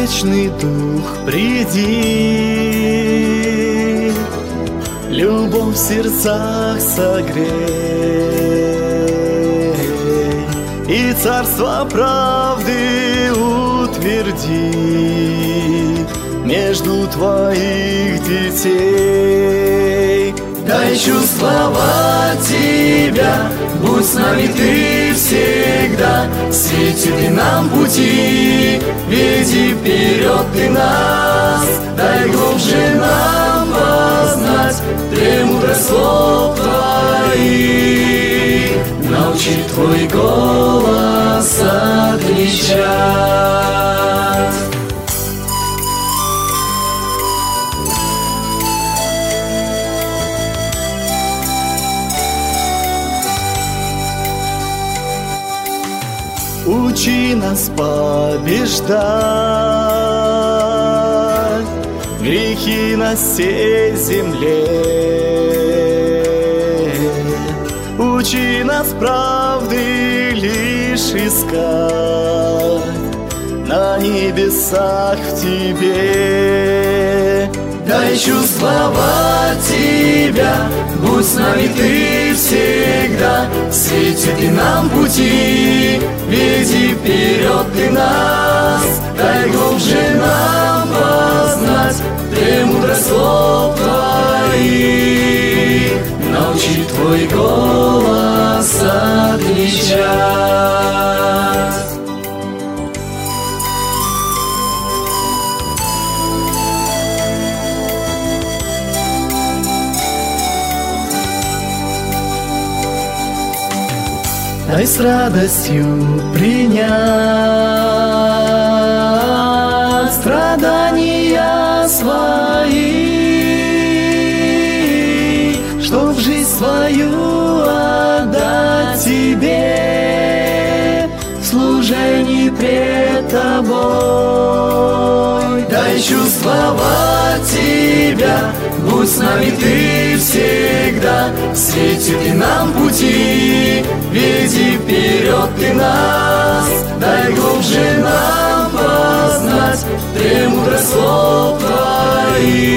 Вечный Дух, приди, любовь в сердцах согрей, и царство правды утверди между твоих детей. Дай чувствовать тебя, будь с нами ты всегда, свети ты нам пути, веди вперед ты нас. Дай глубже нам познать премудрость слов твоих, научи твой голос отличать. Учи нас побеждать грехи на сей земле. Учи нас правды лишь искать на небесах в тебе. Дай чувствовать тебя, будь с нами ты всегда, свети ты нам пути, веди вперед ты нас. Дай глубже нам познать премудрость слов твоих, научи твой голос отличать. Дай с радостью принять страдания свои, чтоб жизнь свою отдать тебе в служении пред тобой. Дай чувствовать тебя, будь с нами ты всегда, свети ты нам пути, веди вперед ты нас. Дай глубже нам познать премудрость слов твоих,